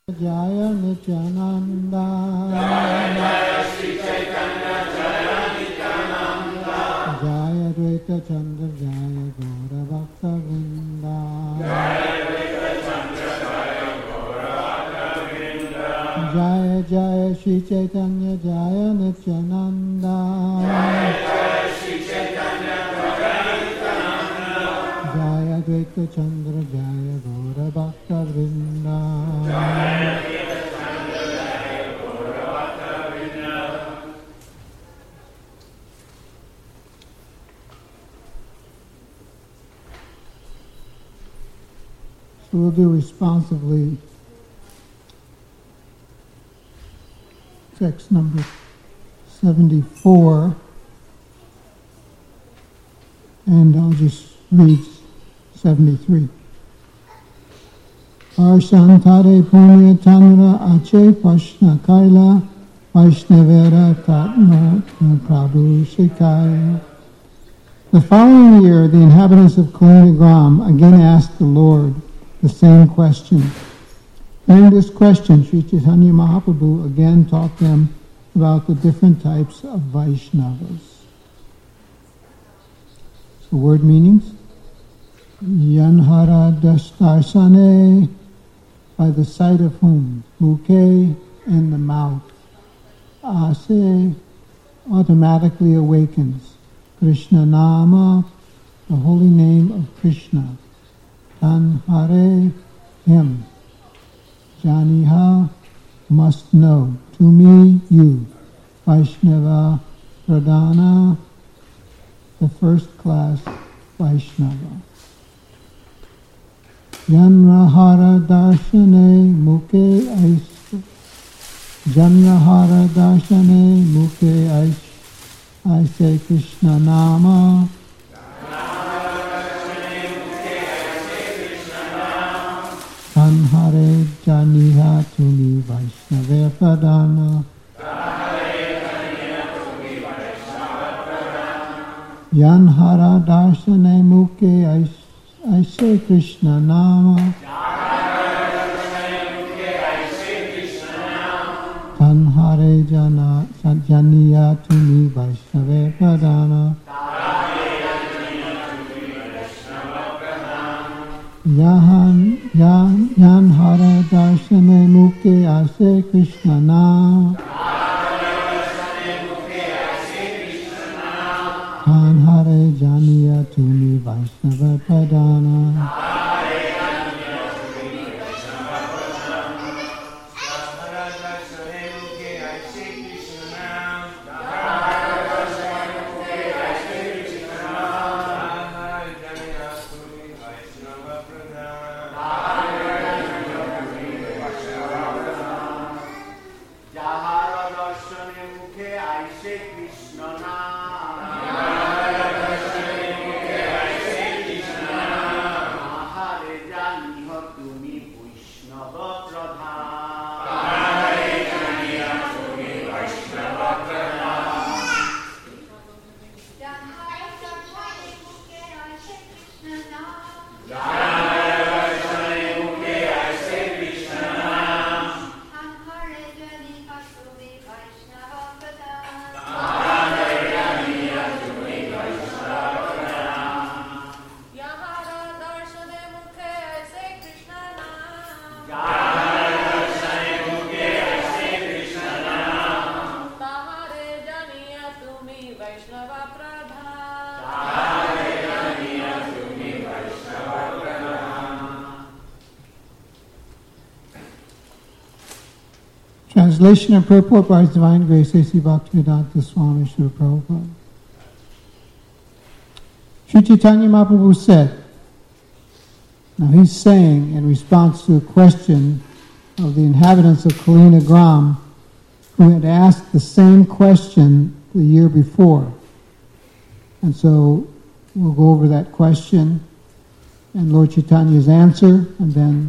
Jaya Nityananda Jaya Shri Chaitanya Jaya Nityananda Jaya Dvaita Chandra Jaya Gaura Bhakta Vrinda Jaya Dvaita Chandra Jaya Gaura Bhakta Vrinda Jaya Jaya Shri Chaitanya Jaya Nityananda Jaya Jaya Shri Chaitanya Jaya Nityananda Jaya Dvaita Chandra Jaya Gaura Bhakta Vrinda So we'll do responsively text number 74, and I'll just read 73. Arshantare Punya Tanra Ache Pashna Kaila Vaishnavera Tatma Prabhu Shikaya. The following year, the inhabitants of Kalinagram again asked the Lord the same question. During this question, Sri Chaitanya Mahaprabhu again taught them about the different types of Vaishnavas. So word meanings. Yanhara dastarsane, by the sight of whom, Mukhe, in the mouth, Ase, automatically awakens, Krishna Nama, the holy name of Krishna, Tanhare, him, Janiha, must know, to me, you, Vaishnava Pradhana, the first class Vaishnava. Janrahara darshane mukhe aisha. Janrahara darshane mukhe aisha. I say Krishna Nama. Tanhare janiha tumi Vaishnava Pradhana. Yanhara darshane mukhe aisha. I say Krishna Nama. Tanhare janiya tumi Vaishnava Pradhana. Yanhara darshane mukhe I say Krishna Nama. Tanhare janiya tumi Vaishnava Pradhana. Translation and purport by His Divine Grace A.C. Bhaktivedanta Swami Srila Prabhupada. Sri Chaitanya Mahaprabhu said, now he's saying in response to a question of the inhabitants of Kalinagram who had asked the same question the year before. And so we'll go over that question and Lord Chaitanya's answer, and then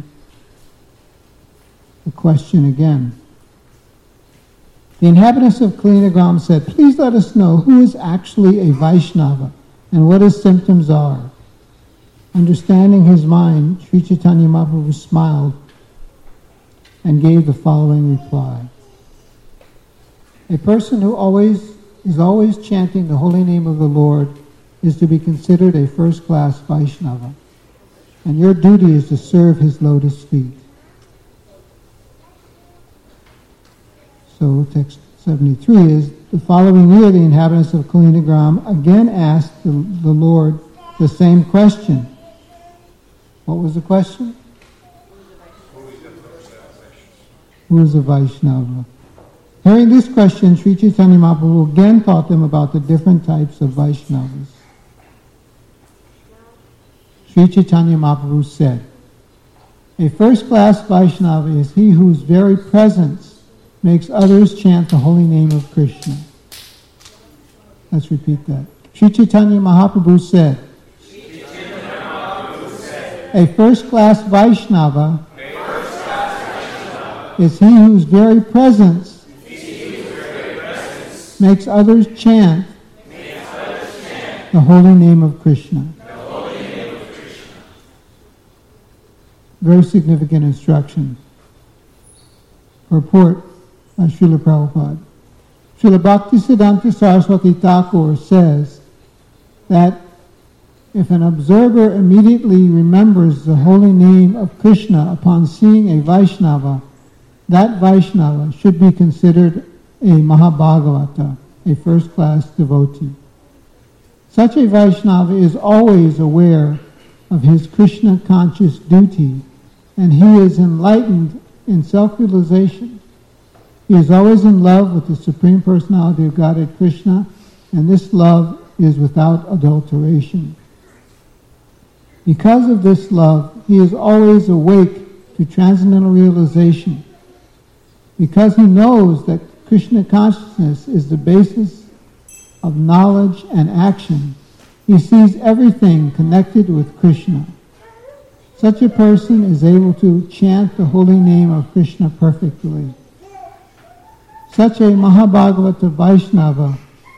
the question again. The inhabitants of Kalinagram said, please let us know who is actually a Vaishnava and what his symptoms are. Understanding his mind, Sri Chaitanya Mahaprabhu smiled and gave the following reply. A person who is always chanting the holy name of the Lord is to be considered a first-class Vaishnava, and your duty is to serve his lotus feet. So text 73 is, the following year the inhabitants of Kalinagram again asked the Lord the same question. What was the question? Who is a Vaishnava? Hearing this question, Sri Chaitanya Mahaprabhu again taught them about the different types of Vaishnavas. Sri Chaitanya Mahaprabhu said, a first-class Vaishnava is he whose very presence makes others chant the holy name of Krishna. Let's repeat that. Sri Chaitanya Mahaprabhu said, a first-class Vaishnava is he whose very presence makes others chant the holy name of Krishna. Very significant instruction. Purport by Srila Prabhupada. Srila Bhaktisiddhanta Saraswati Thakur says that if an observer immediately remembers the holy name of Krishna upon seeing a Vaishnava, that Vaishnava should be considered a Mahabhagavata, a first-class devotee. Such a Vaishnava is always aware of his Krishna-conscious duty, and he is enlightened in self-realization. He is always in love with the Supreme Personality of Godhead Krishna, and this love is without adulteration. Because of this love, he is always awake to transcendental realization. Because he knows that Krishna consciousness is the basis of knowledge and action, he sees everything connected with Krishna. Such a person is able to chant the holy name of Krishna perfectly. Such a Mahabhagavata Vaishnava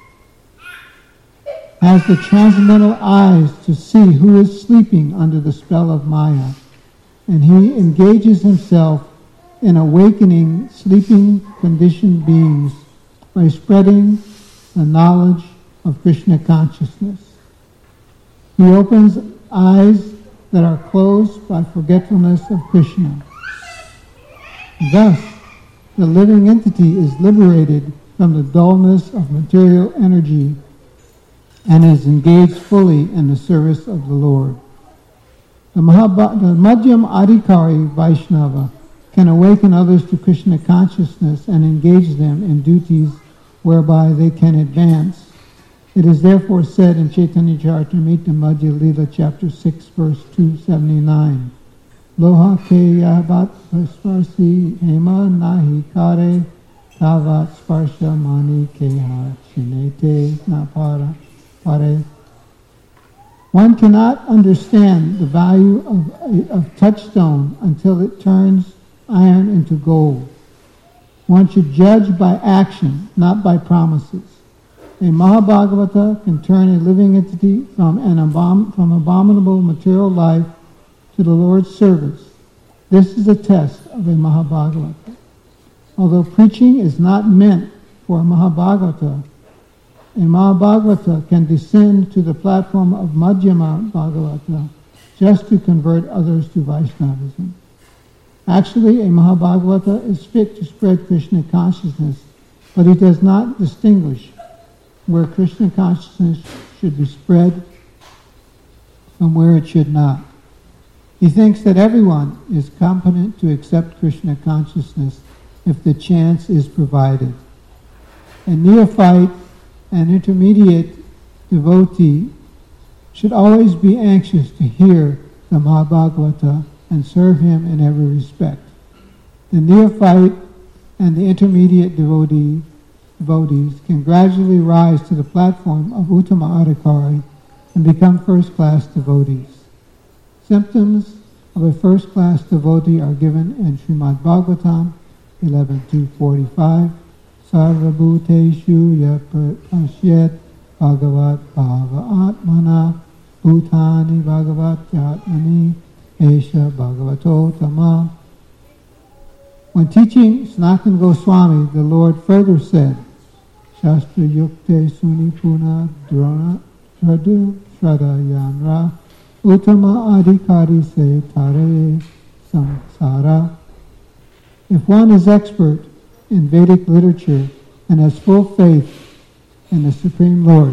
has the transcendental eyes to see who is sleeping under the spell of Maya, and he engages himself in awakening sleeping conditioned beings by spreading the knowledge of Krishna consciousness. He opens eyes that are closed by forgetfulness of Krishna. Thus, the living entity is liberated from the dullness of material energy and is engaged fully in the service of the Lord. The Madhyam Adhikari Vaishnava can awaken others to Krishna consciousness and engage them in duties whereby they can advance. It is therefore said in Chaitanya Charitamrita Madhya Lila chapter 6 verse 279, Loha ke yabat sparsi hema nahi kare tavat sparsha mani keha chinete napara pare. One cannot understand the value of touchstone until it turns iron into gold. One should judge by action, not by promises. A Mahabhagavata can turn a living entity from abominable material life to the Lord's service. This is a test of a Mahabhagavata. Although preaching is not meant for a Mahabhagavata can descend to the platform of Madhyama Bhagavata just to convert others to Vaishnavism. Actually, a Mahabhagavata is fit to spread Krishna consciousness, but he does not distinguish where Krishna consciousness should be spread from where it should not. He thinks that everyone is competent to accept Krishna consciousness if the chance is provided. A neophyte and intermediate devotee should always be anxious to hear the Mahabhagavata and serve him in every respect. The neophyte and the intermediate devotees can gradually rise to the platform of Uttama Adhikari and become first-class devotees. Symptoms of a first-class devotee are given in Srimad Bhagavatam 11.245, Sarvabhuteshu yapashyet bhagavat bhava atmana bhutani bhagavat yatmani esha bhagavato tama. When teaching Sanatana Goswami, the Lord further said, Shastra Yukte Suni Puna Drona Tradu Shraddha Yanra Uttama Adhikari Se Tare Samsara. If one is expert in Vedic literature and has full faith in the Supreme Lord,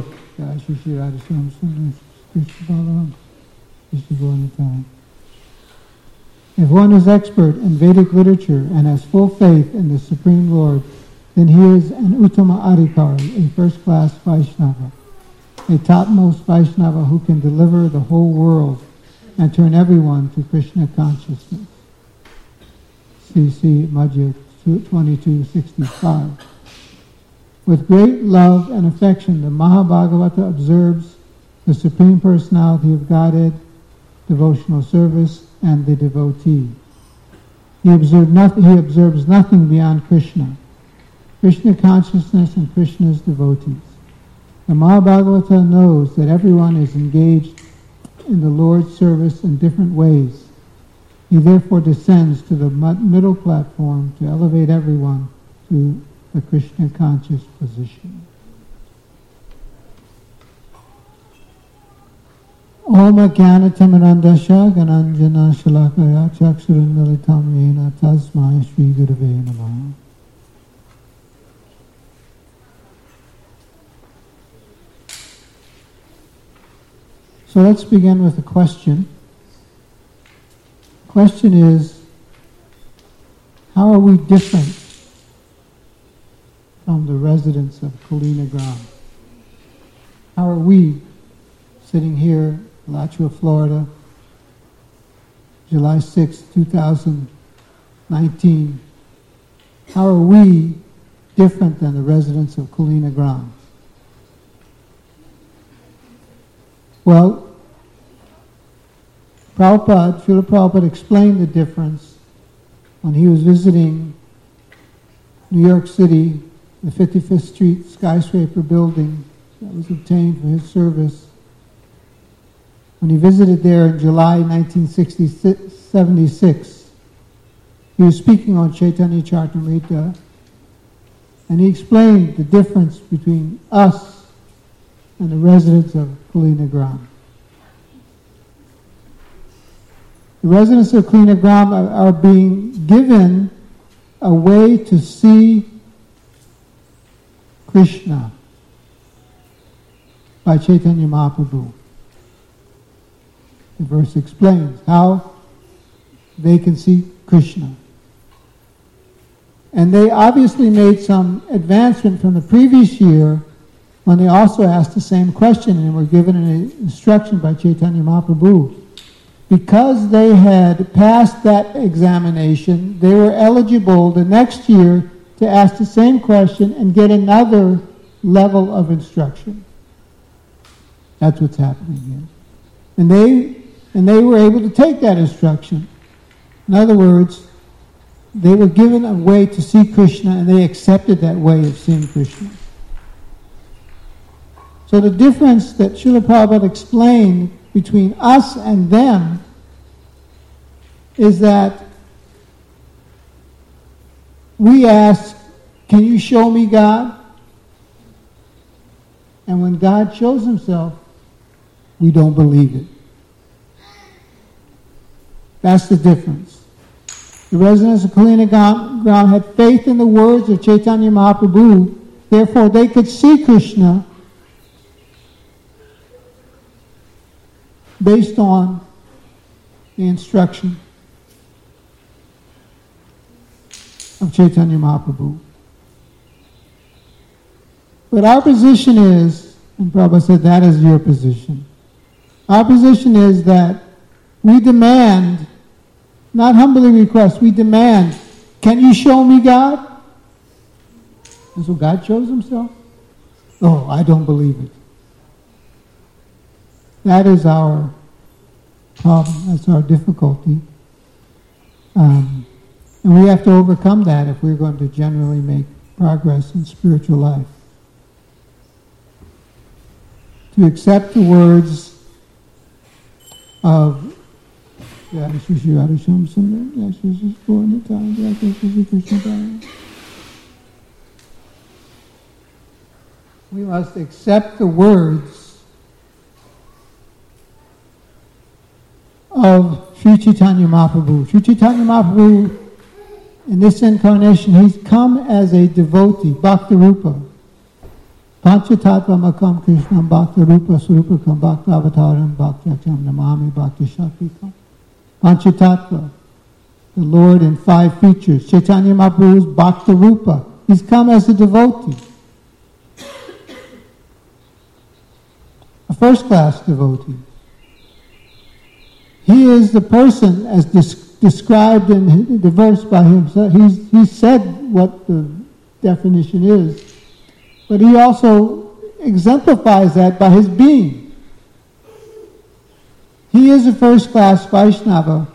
if one is expert in Vedic literature and has full faith in the Supreme Lord, then he is an Uttama Adhikari, a first-class Vaishnava, a topmost Vaishnava who can deliver the whole world and turn everyone to Krishna consciousness. C.C. Madhya 2265. With great love and affection, the Mahabhagavata observes the Supreme Personality of Godhead, devotional service, and the devotee. He observes nothing beyond Krishna, Krishna consciousness and Krishna's devotees. The Mahabhagavata knows that everyone is engaged in the Lord's service in different ways. He therefore descends to the middle platform to elevate everyone to the Krishna conscious position. Om Jnana Timirandasya Gananjana Shalakaya Chaksuran Militam Yena Tasmai Shri Gurave Namaha. So let's begin with a question. The question is, how are we different from the residents of Kulina Gram? How are we sitting here in Alachua, Florida, July 6, 2019? How are we different than the residents of Kulina Gram? Well, Srila Prabhupada explained the difference when he was visiting New York City, the 55th Street skyscraper building that was obtained for his service. When he visited there in July 1976, he was speaking on Chaitanya Charitamrita, and he explained the difference between us and the residents of Kulina Gram. The residents of Kulina Gram are being given a way to see Krishna by Chaitanya Mahaprabhu. The verse explains how they can see Krishna. And they obviously made some advancement from the previous year when they also asked the same question and were given an instruction by Chaitanya Mahaprabhu. Because they had passed that examination, they were eligible the next year to ask the same question and get another level of instruction. That's what's happening here. And they were able to take that instruction. In other words, they were given a way to see Krishna and they accepted that way of seeing Krishna. So the difference that Srila Prabhupada explained between us and them is that we ask, can you show me God? And when God shows himself, we don't believe it. That's the difference. The residents of Kulina Gram had faith in the words of Chaitanya Mahaprabhu, therefore they could see Krishna based on the instruction of Chaitanya Mahaprabhu. But our position is, and Prabhupada said that is your position, our position is that we demand, not humbly request, we demand, can you show me God? And so God shows himself? Oh, I don't believe it. That is our problem. That's our difficulty. And we have to overcome that if we're going to generally make progress in spiritual life. To accept the words of Jai Shri Shri Radha Shyam Sundar, Jai Shri Shri Gaura-Nitai, Jai Shri Shri Krishna Prabhu. We must accept the words of Sri Chaitanya Mahaprabhu. Sri Chaitanya Mahaprabhu, in this incarnation, he's come as a devotee, Bhakta Rupa. Panchatattva Makam Krishna Bhakta Rupa Surupakam Bhakta Avataram Bhakti Aksham Namami Bhakti Shaktikam. Panchatattva, the Lord in 5 features. Chaitanya Mahaprabhu is Bhakta Rupa. He's come as a devotee. A first-class devotee. He is the person, as described in the verse by himself. He said what the definition is, but he also exemplifies that by his being. He is a first-class Vaishnava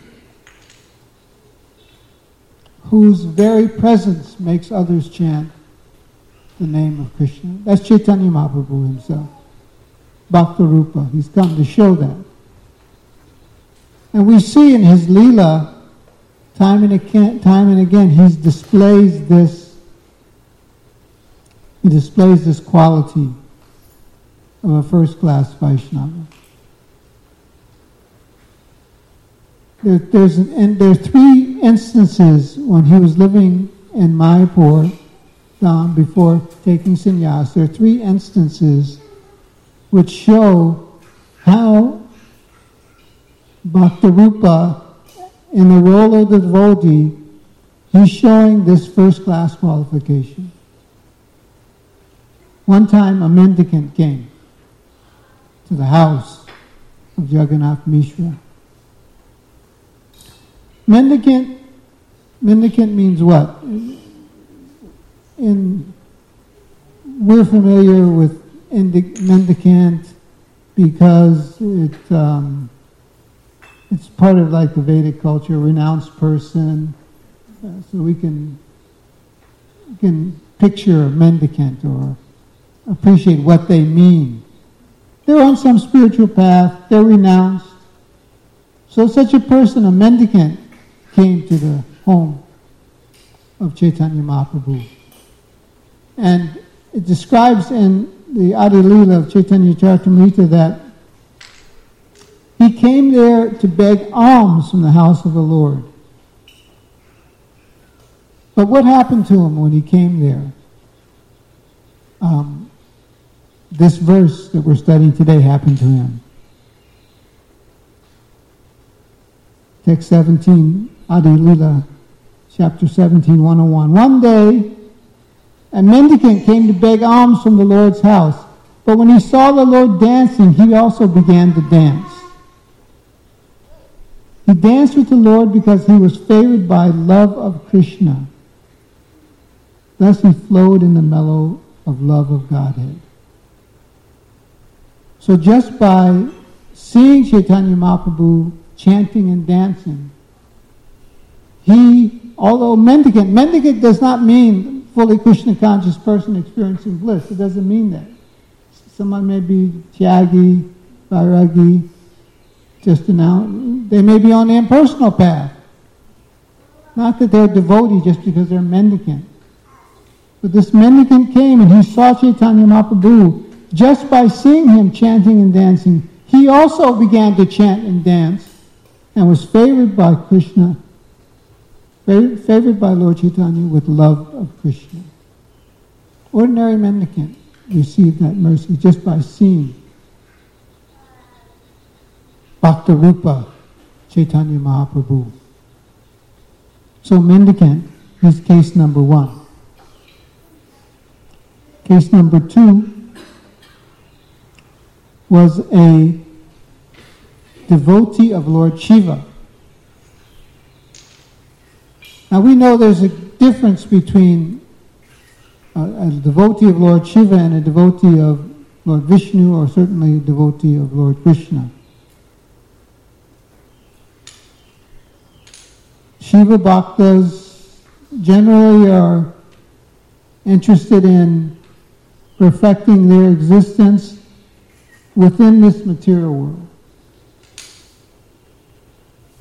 whose very presence makes others chant the name of Krishna. That's Chaitanya Mahaprabhu himself. Bhakta Rupa. He's come to show that. And we see in his Leela, time and again, he displays this quality of a first-class Vaishnava. There are 3 instances when he was living in Mayapur before taking sannyas. There are 3 instances which show how Bhakta Rupa, in the role of the devotee, he's showing this first-class qualification. One time a mendicant came to the house of Jagannath Mishra. Mendicant means what? We're familiar with mendicant because it's part of like the Vedic culture, renounced person. So we can picture a mendicant or appreciate what they mean. They're on some spiritual path, they're renounced. So such a person, a mendicant, came to the home of Chaitanya Mahaprabhu. And it describes in the Adi Leela of Chaitanya Charitamrita that he came there to beg alms from the house of the Lord. But what happened to him when he came there? This verse that we're studying today happened to him. Text 17, Adi Leela, chapter 17, 101. One day, a mendicant came to beg alms from the Lord's house, but when he saw the Lord dancing, he also began to dance. He danced with the Lord because he was favored by love of Krishna. Thus he flowed in the mellow of love of Godhead. So just by seeing Chaitanya Mahaprabhu chanting and dancing, although mendicant does not mean fully Krishna conscious person experiencing bliss. It doesn't mean that. Someone may be tyagi, vairagi, they may be on the impersonal path. Not that they're devotee just because they're mendicant. But this mendicant came and he saw Chaitanya Mahaprabhu. Just by seeing him chanting and dancing, he also began to chant and dance and was favored by Krishna, favored by Lord Chaitanya with love of Krishna. Ordinary mendicant received that mercy just by seeing Bhakta Rupa Chaitanya Mahaprabhu. So mendicant is case number 1. Case number 2 was a devotee of Lord Shiva. Now we know there's a difference between a devotee of Lord Shiva and a devotee of Lord Vishnu, or certainly a devotee of Lord Krishna. Shiva Bhaktas generally are interested in perfecting their existence within this material world.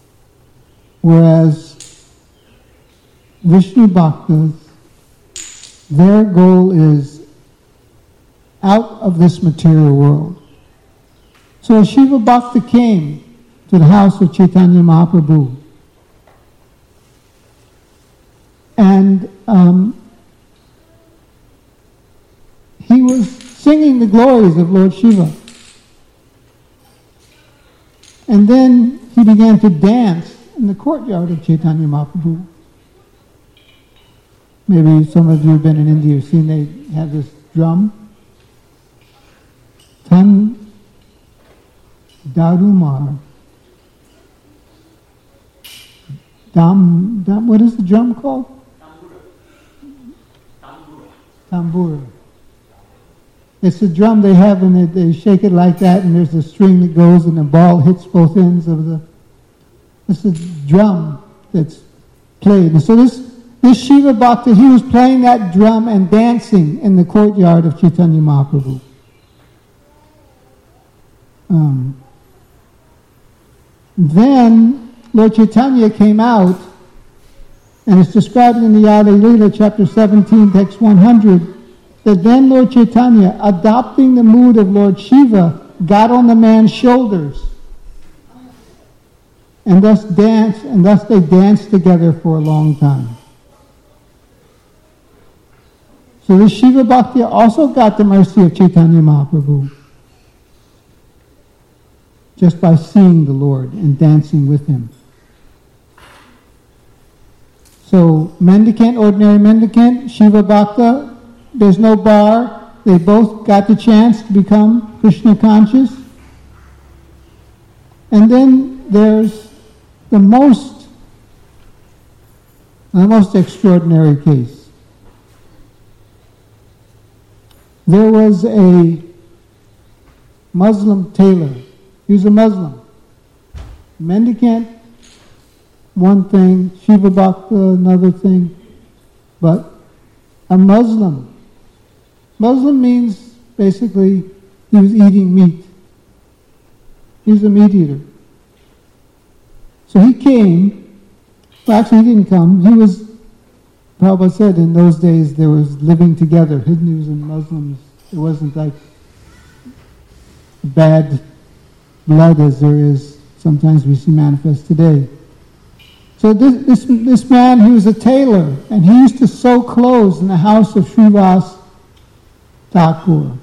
Whereas Vishnu Bhaktas, their goal is out of this material world. So Shiva Bhakta came to the house of Chaitanya Mahaprabhu, and he was singing the glories of Lord Shiva. And then he began to dance in the courtyard of Chaitanya Mahaprabhu. Maybe some of you have been in India, have seen they have this drum. Tan Darumar. What is the drum called? Tambura. It's a drum they have, and they shake it like that, and there's a string that goes, and the ball hits both ends of the... It's a drum that's played. And so this Shiva Bhakta, he was playing that drum and dancing in the courtyard of Chaitanya Mahaprabhu. Then Lord Chaitanya came out, and it's described in the Yada Lila, chapter 17, text 100, that then Lord Chaitanya, adopting the mood of Lord Shiva, got on the man's shoulders, and thus they danced together for a long time. So this Shiva Bhakti also got the mercy of Chaitanya Mahaprabhu, just by seeing the Lord and dancing with him. So mendicant, ordinary mendicant, Shiva Bhakta, there's no bar. They both got the chance to become Krishna conscious. And then there's the most extraordinary case. There was a Muslim tailor. He was a Muslim. Mendicant, one thing, Shiva Bhakta, another thing. But a Muslim. Muslim means basically he was eating meat. He was a meat eater. So he came, well actually he didn't come, he was, Prabhupada said in those days there was living together, Hindus and Muslims. It wasn't like bad blood as there is sometimes we see manifest today. So this man, he was a tailor, and he used to sew clothes in the house of Srivas Thakur.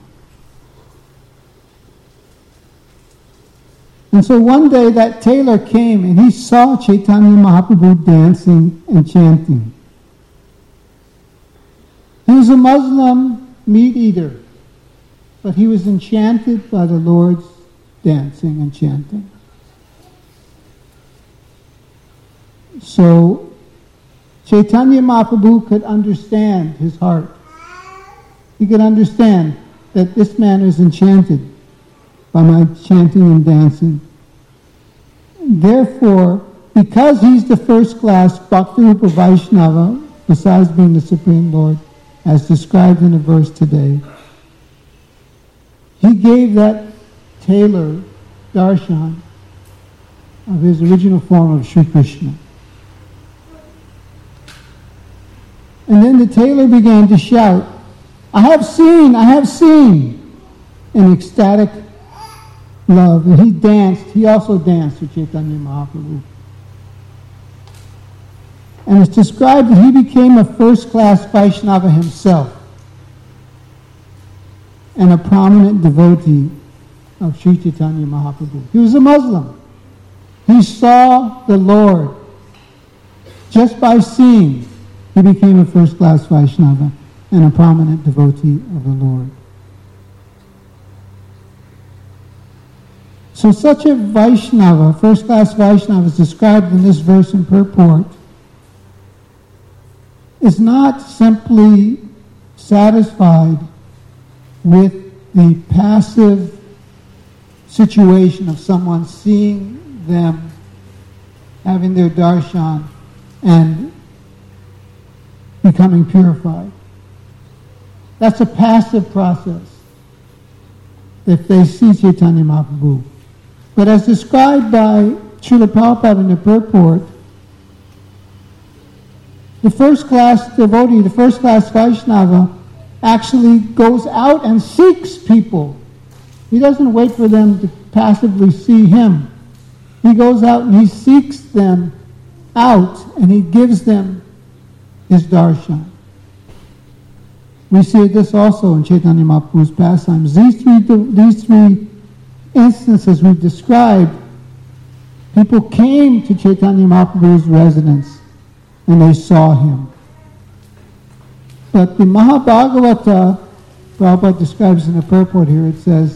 And so one day that tailor came and he saw Chaitanya Mahaprabhu dancing and chanting. He was a Muslim meat eater, but he was enchanted by the Lord's dancing and chanting. So Chaitanya Mahaprabhu could understand his heart. He could understand that this man is enchanted by my chanting and dancing. Therefore, because he's the first-class Bhakti-Rupa Vaishnava, besides being the Supreme Lord, as described in the verse today, he gave that tailor darshan of his original form of Sri Krishna. And then the tailor began to shout, I have seen, in ecstatic love. And he also danced with Chaitanya Mahaprabhu. And it's described that he became a first-class Vaishnava himself and a prominent devotee of Sri Chaitanya Mahaprabhu. He was a Muslim. He saw the Lord. Just by seeing, he became a first-class Vaishnava and a prominent devotee of the Lord. So such a Vaishnava, first-class Vaishnava, is described in this verse in purport, is not simply satisfied with the passive situation of someone seeing them having their darshan and becoming purified. That's a passive process if they see Chaitanya Mahaprabhu. But as described by Srila Prabhupada in the purport, The first-class devotee, the first-class Vaishnava, actually goes out and seeks people. He doesn't wait for them to passively see him. He goes out and he seeks them out, and he gives them his darshan. We see this also in Chaitanya Mahaprabhu's pastimes. These three instances we've described, people came to Chaitanya Mahaprabhu's residence and they saw him. But the Mahabhagavata, Prabhupada describes in the purport here, it says,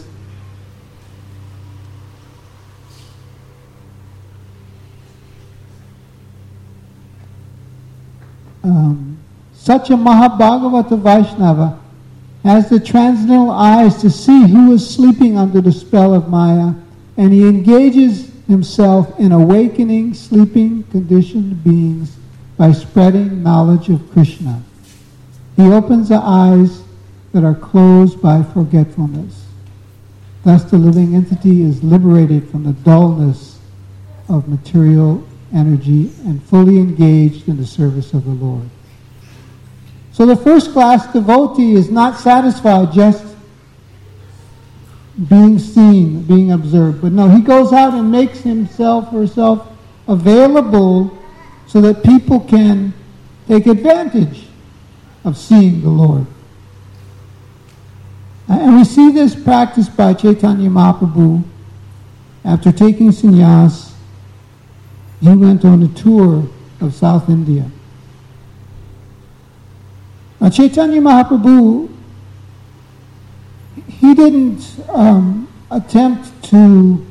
such a Mahabhagavata Vaishnava has the transcendental eyes to see who is sleeping under the spell of Maya, and he engages himself in awakening sleeping conditioned beings by spreading knowledge of Krishna. He opens the eyes that are closed by forgetfulness. Thus the living entity is liberated from the dullness of material energy and fully engaged in the service of the Lord. So the first-class devotee is not satisfied just being seen, being observed. But no, he goes out and makes himself or herself available so that people can take advantage of seeing the Lord. And we see this practiced by Chaitanya Mahaprabhu. After taking sannyas, he went on a tour of South India. Now, Chaitanya Mahaprabhu, he didn't attempt to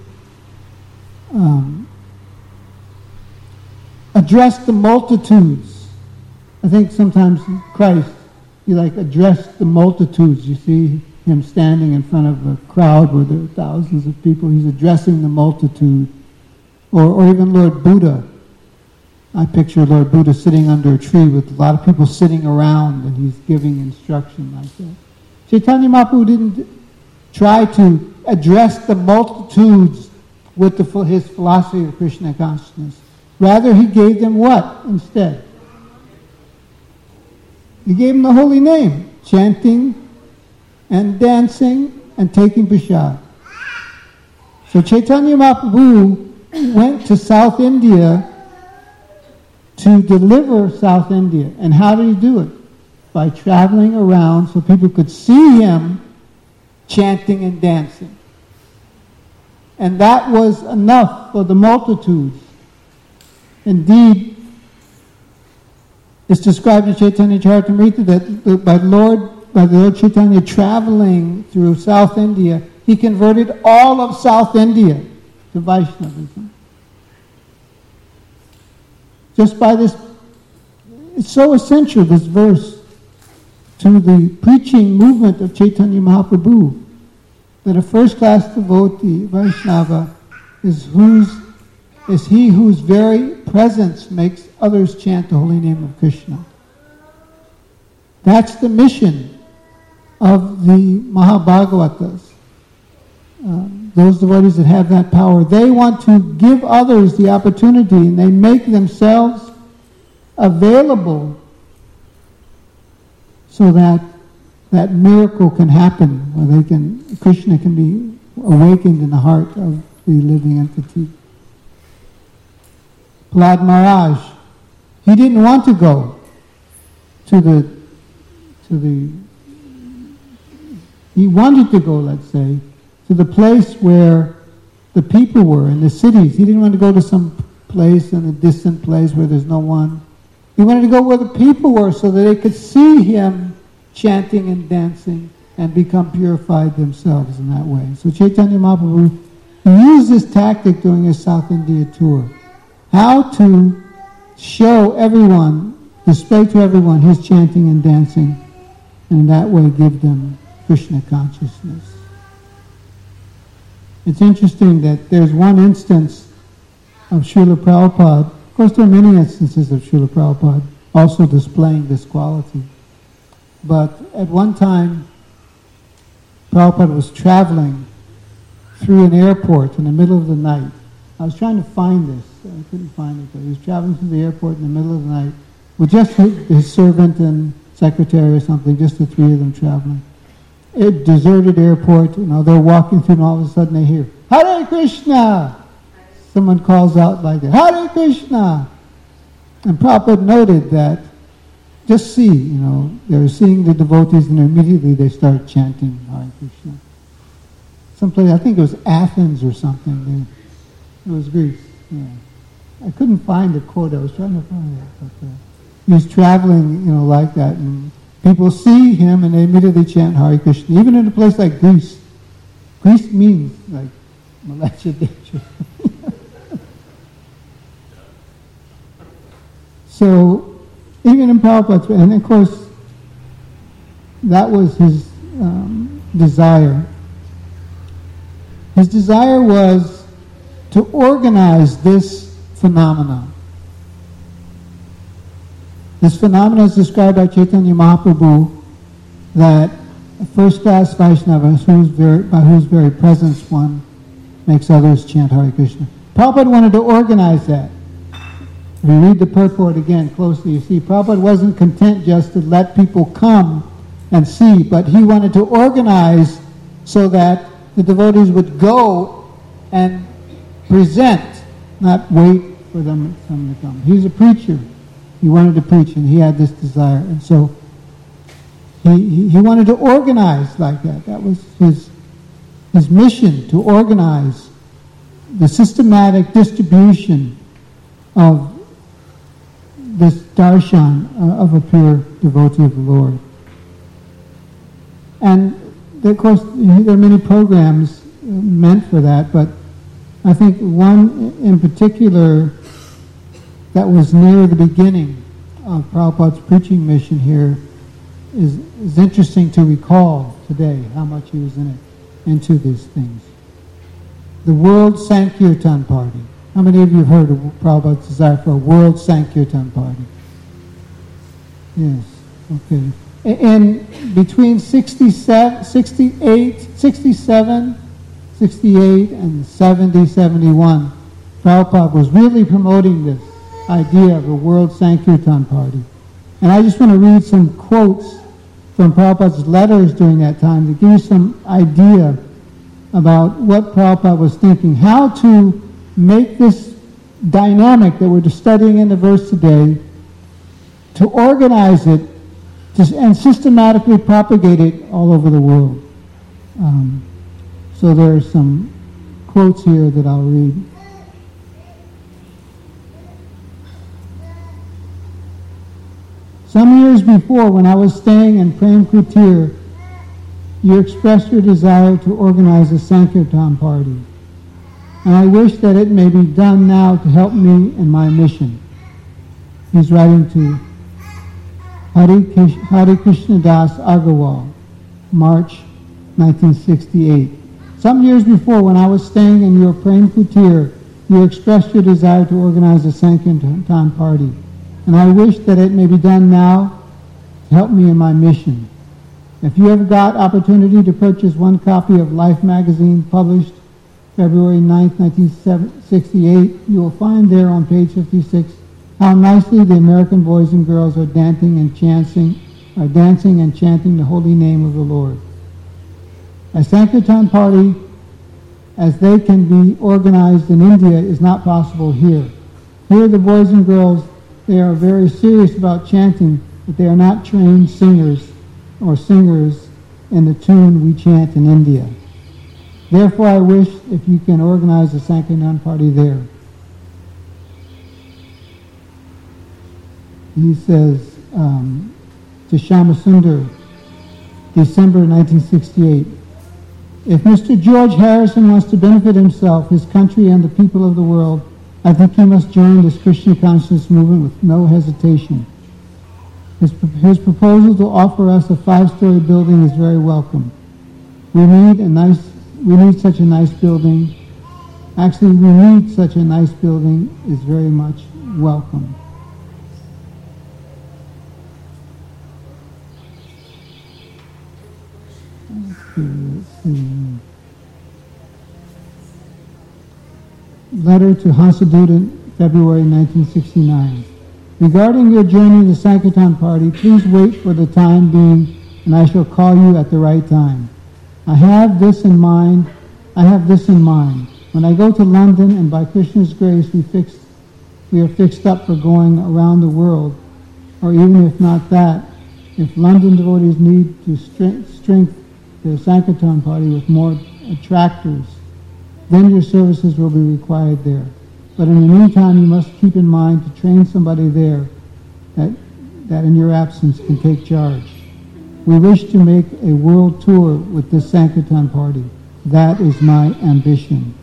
address the multitudes. I think sometimes Christ, he addressed the multitudes. You see him standing in front of a crowd where there are thousands of people. He's addressing the multitude. Or even Lord Buddha. I picture Lord Buddha sitting under a tree with a lot of people sitting around, and he's giving instruction like that. Chaitanya Mahaprabhu didn't try to address the multitudes with his philosophy of Krishna consciousness. Rather, he gave them what instead? He gave them the holy name, chanting and dancing and taking prasad. So Chaitanya Mahaprabhu went to South India to deliver South India. And how did he do it? By traveling around so people could see him chanting and dancing. And that was enough for the multitudes. Indeed, it's described in Chaitanya Charitamrita that by the Lord Chaitanya traveling through South India, he converted all of South India to Vaishnavism. Just by this, it's so essential, this verse, to the preaching movement of Chaitanya Mahaprabhu, that a first-class devotee, Vaishnava, is he whose very presence makes others chant the holy name of Krishna. That's the mission of the Mahabhagavatas. Those devotees that have that power, they want to give others the opportunity, and they make themselves available so that that miracle can happen, where Krishna can be awakened in the heart of the living entity. Prahlad Maharaj, he didn't want to go he wanted to go, let's say, to the place where the people were, in the cities. He didn't want to go to some place in a distant place where there's no one. He wanted to go where the people were so that they could see him chanting and dancing and become purified themselves in that way. So Chaitanya Mahaprabhu used this tactic during his South India tour. How to show everyone, display to everyone his chanting and dancing, and in that way give them Krishna consciousness. It's interesting that there's one instance of Srila Prabhupada. Of course, there are many instances of Srila Prabhupada also displaying this quality. But at one time, Prabhupada was traveling through an airport in the middle of the night. I was trying to find this. I couldn't find it, but he was traveling through the airport in the middle of the night. with just his servant and secretary or something, just the three of them traveling. A deserted airport, they're walking through and all of a sudden they hear, Hare Krishna! Someone calls out like that, Hare Krishna! And Prabhupada noted that, just see, they're seeing the devotees and immediately they start chanting Hare Krishna. Someplace, I think it was Athens or something. It was Greece, yeah. I couldn't find the quote, I was trying to find it, but he's traveling, like that, and people see him and they immediately chant Hare Krishna, even in a place like Greece. Greece means like Malacha Deja. So, even in Prabhupada's, and of course, that was his desire. His desire was to organize this phenomenon. This phenomenon is described by Chaitanya Mahaprabhu that a first-class Vaishnava, by whose very presence one makes others chant Hare Krishna. Prabhupada wanted to organize that. If you read the purport again closely, you see Prabhupada wasn't content just to let people come and see, but he wanted to organize so that the devotees would go and present, not wait for them to come. He's a preacher. He wanted to preach, and he had this desire. And so he wanted to organize like that. That was his mission, to organize the systematic distribution of this darshan of a pure devotee of the Lord. And of course, there are many programs meant for that, but I think one in particular that was near the beginning of Prabhupada's preaching mission here is interesting to recall today, how much he was into these things. The World Sankirtan Party. How many of you have heard of Prabhupada's desire for a World Sankirtan Party? Yes, okay. And between 67, 68, and 70, 71, Prabhupada was really promoting this idea of a World Sankirtan Party. And I just want to read some quotes from Prabhupada's letters during that time to give you some idea about what Prabhupada was thinking, how to make this dynamic that we're studying in the verse today, to organize it and systematically propagate it all over the world. So there are some quotes here that I'll read. Some years before, when I was staying in Prem Kutir, you expressed your desire to organize a Sankirtan party. And I wish that it may be done now to help me in my mission. He's writing to Hari Krishna Das Agarwal, March 1968. Some years before, when I was staying in your Prem Kutir, you expressed your desire to organize a Sankirtan party. And I wish that it may be done now to help me in my mission. If you ever got opportunity to purchase one copy of Life magazine published February 9, 1968, you will find there on page 56 how nicely the American boys and girls are dancing and chanting the holy name of the Lord. A Sankirtan party, as they can be organized in India, is not possible here. Here the boys and girls, they are very serious about chanting, but they are not trained singers or singers in the tune we chant in India. Therefore, I wish if you can organize a Sankirtan party there. He says to Shyamasundar, December 1968, if Mr. George Harrison wants to benefit himself, his country, and the people of the world, I think he must join this Krishna consciousness movement with no hesitation. His proposal to offer us a 5-story building is very welcome. We need such a nice building. Actually, we need such a nice building is very much welcome. Let's see. Letter to Hasadut, February 1969. Regarding your journey to the Sankirtan party, please wait for the time being, and I shall call you at the right time. I have this in mind. When I go to London, and by Krishna's grace, we are fixed up for going around the world, or even if not that, if London devotees need to strengthen their Sankirtan party with more attractors, then your services will be required there. But in the meantime, you must keep in mind to train somebody there that in your absence can take charge. We wish to make a world tour with this Sankirtan party. That is my ambition.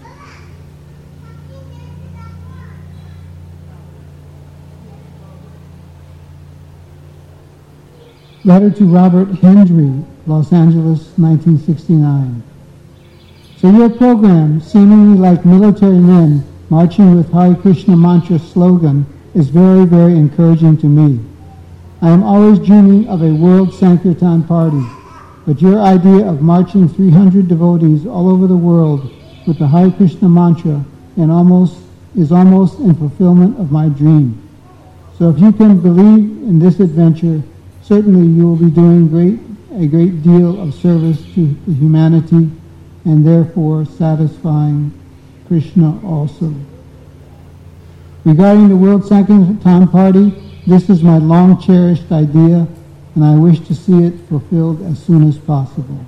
Letter to Robert Hendry, Los Angeles, 1969. So your program, seemingly like military men marching with Hare Krishna mantra slogan, is very, very encouraging to me. I am always dreaming of a world Sankirtan party, but your idea of marching 300 devotees all over the world with the Hare Krishna mantra is almost in fulfillment of my dream. So if you can believe in this adventure, certainly you will be doing a great deal of service to the humanity and therefore satisfying Krishna also. Regarding the World Sankirtan Party, this is my long-cherished idea, and I wish to see it fulfilled as soon as possible.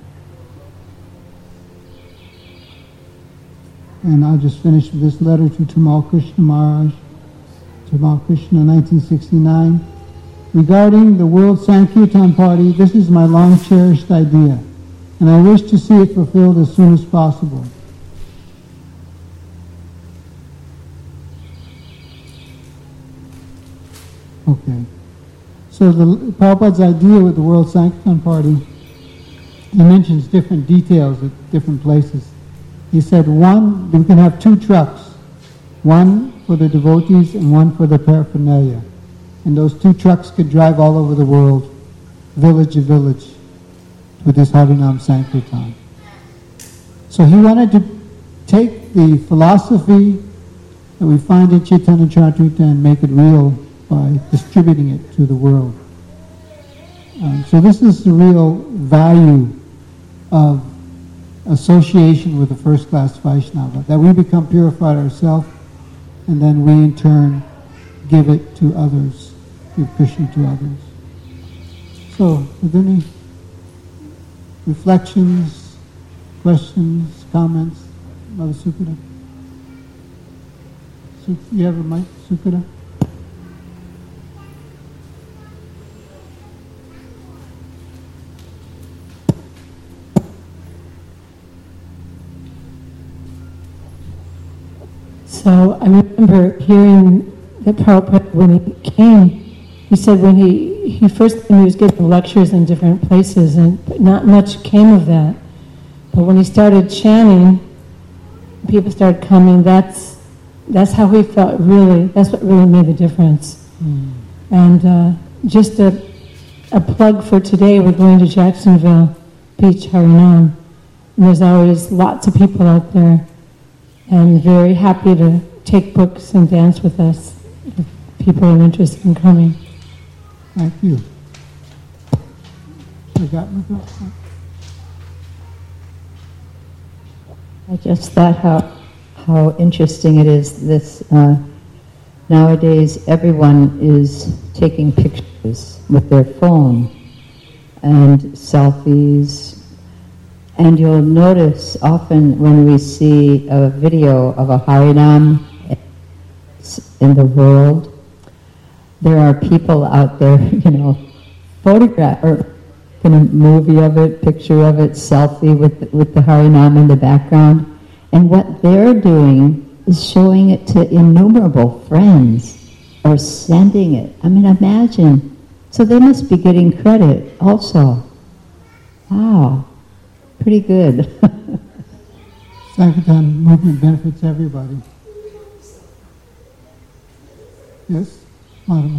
And I'll just finish with this letter to Tamal Krishna Maharaj, Tamal Krishna, 1969. Regarding the World Sankirtan Party, this is my long-cherished idea, and I wish to see it fulfilled as soon as possible. Okay. So Prabhupada's idea with the World Sankirtan Party, he mentions different details at different places. He said we can have 2 trucks, one for the devotees and one for the paraphernalia. And those 2 trucks could drive all over the world, village to village, with this Harinam Sankirtan. So he wanted to take the philosophy that we find in Chaitanya Charitamrita and make it real by distributing it to the world. So this is the real value of association with the first-class Vaishnava, that we become purified ourselves, and then we in turn give it to others. Give Krishna to others. So, are there any reflections, questions, comments? Mother Sukada? You have a mic, Sukada? So I remember hearing that Prabhupada, when he came, he said when he first came, he was giving lectures in different places, and not much came of that. But when he started chanting, people started coming. That's how he felt really. That's what really made the difference. And just a plug for today, we're going to Jacksonville Beach, Harinam. And there's always lots of people out there, and very happy to take books and dance with us if people are interested in coming. Thank you. I just thought how interesting it is. This nowadays everyone is taking pictures with their phone and selfies, and you'll notice often when we see a video of a Harinam in the world, there are people out there, photograph or a movie of it, picture of it, selfie with the Harinam in the background. And what they're doing is showing it to innumerable friends or sending it. I mean, imagine. So they must be getting credit also. Wow, pretty good. Sankirtan movement benefits everybody. Yes, Madam.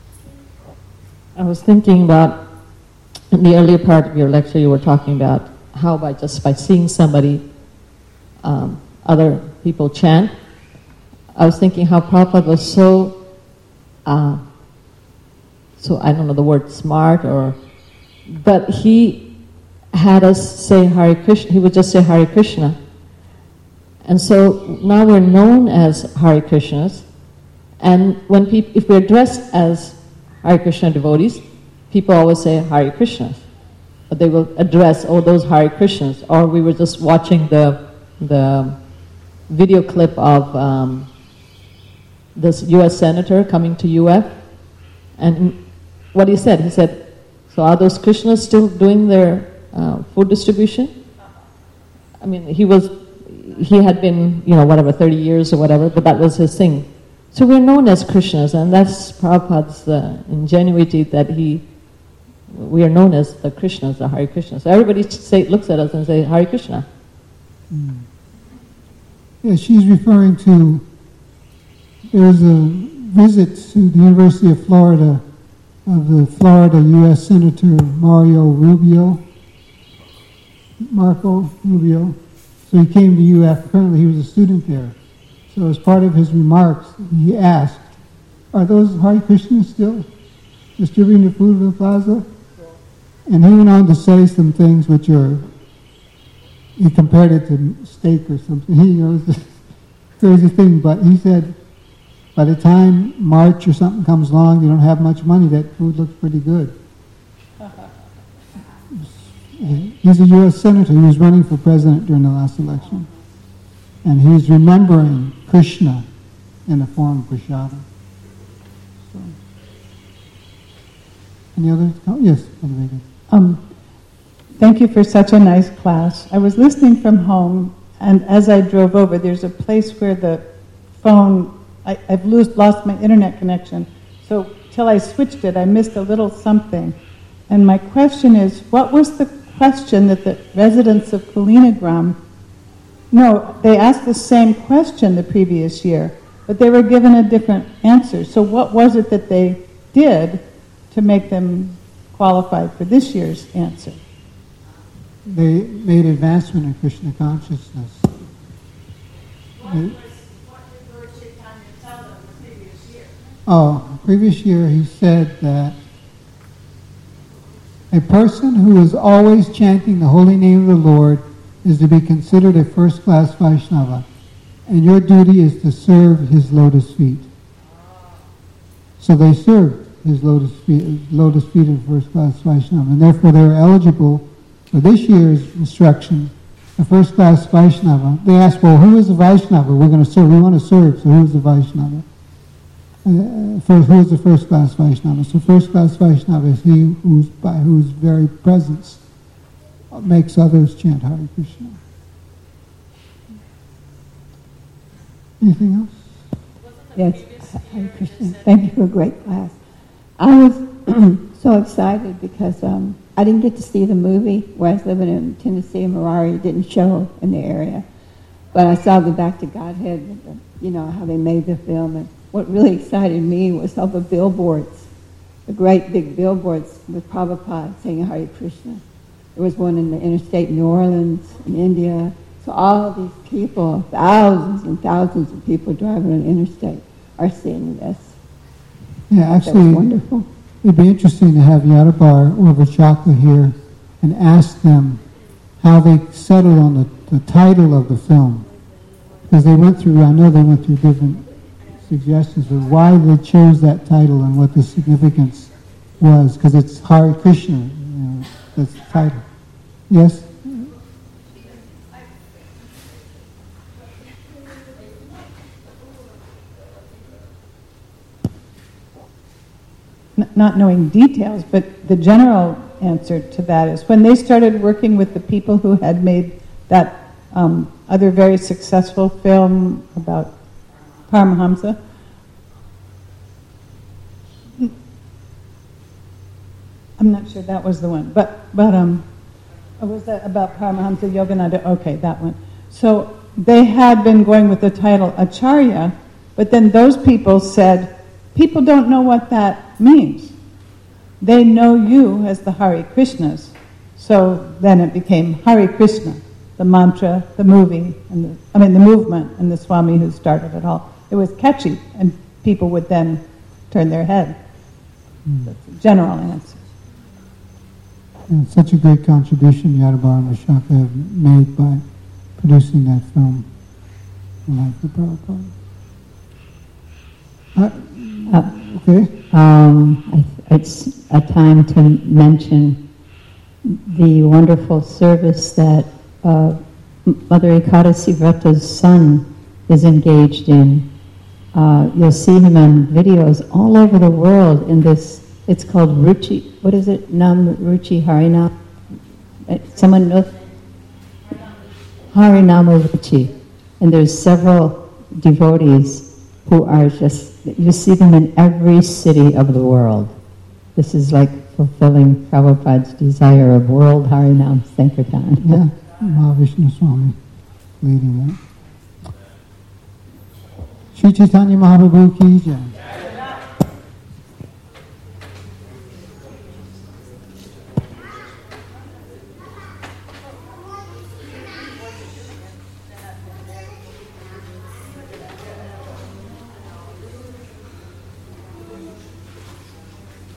I was thinking about, in the earlier part of your lecture, you were talking about how by seeing somebody, other people chant, I was thinking how Prabhupada was so I don't know the word smart, but he had us say Hare Krishna. He would just say Hare Krishna. And so now we're known as Hare Krishnas, and when if we're dressed as Hare Krishna devotees, people always say Hare Krishnas. But they will address, oh, those Hare Krishnas. Or we were just watching the video clip of this U.S. senator coming to UF, and what he said, so are those Krishnas still doing their food distribution? I mean, he had been, 30 years or whatever, but that was his thing. So we're known as Krishnas, and that's Prabhupada's ingenuity that we are known as the Krishnas, the Hare Krishnas. So everybody looks at us and say Hare Krishna. Mm. Yeah, she's referring to, there's a visit to the University of Florida of the Florida U.S. Senator Marco Rubio. So he came to UF, apparently he was a student there. So as part of his remarks, he asked, are those Hare Krishnas still distributing the food in the plaza? And he went on to say some things which he compared it to steak or something. It was a crazy thing, but he said, by the time March or something comes along, you don't have much money, that food looks pretty good. He's a U.S. Senator. He was running for president during the last election. And he's remembering Krishna in the form of prasada. So. Any other? Oh, yes, thank you for such a nice class. I was listening from home, and as I drove over, there's a place where the phone, I've lost my internet connection. So till I switched it, I missed a little something. And my question is, what was the question that the residents of Kalinagram, they asked the same question the previous year, but they were given a different answer. So what was it that they did to make them qualified for this year's answer? They made advancement in Krishna consciousness. What did Lord Chaitanya tell them the previous year? Previous year he said that a person who is always chanting the holy name of the Lord is to be considered a first-class Vaishnava, and your duty is to serve his lotus feet. So they served his lotus feet of first-class Vaishnava, and therefore they were eligible for this year's instruction, the first-class Vaishnava. They asked, well, who is a Vaishnava? We're going to serve. We want to serve, so who is the Vaishnava? Who is the first-class Vaishnava? So first-class Vaishnava is he by whose very presence makes others chant Hare Krishna. Anything else? Yes, Hare Krishna. Thank you for a great class. I was so excited because I didn't get to see the movie where I was living in Tennessee, and Mirari didn't show in the area. But I saw the Back to Godhead, how they made the film. And what really excited me was all the billboards, the great big billboards with Prabhupada saying Hare Krishna. There was one in the interstate New Orleans, in India. So all these people, thousands and thousands of people driving on the interstate are seeing this. Yeah, actually, that's wonderful. It'd be interesting to have Yadabar or Vachaka here and ask them how they settled on the title of the film. Because I know they went through different suggestions, but why they chose that title and what the significance was. Because it's Hare Krishna, that's the title. Yes? Not knowing details, but the general answer to that is when they started working with the people who had made that other very successful film about Paramahamsa, I'm not sure that was the one, but was that about Paramahamsa Yogananda? Okay, that one. So they had been going with the title Acharya, but then those people said, people don't know what that means. They know you as the Hare Krishnas. So then it became Hare Krishna, the mantra, the movie, and the movement, and the Swami who started it all. It was catchy, and people would then turn their head. That's a general answer. And such a great contribution Yadabar and Vishaka have made by producing that film, The Life of Prabhupada. Okay. It's a time to mention the wonderful service that Mother Ekadasi Vrata's son is engaged in. You'll see him on videos all over the world in this, it's called Ruchi, what is it? Nam Ruchi Harinam? Someone knows? Harinama Ruchi. And there's several devotees who are just, you see them in every city of the world. This is like fulfilling Prabhupada's desire of world Harinam Sankirtan. Yeah, Mahavishnu Swami leading that. Shri Chaitanya Mahaprabhu ki jai.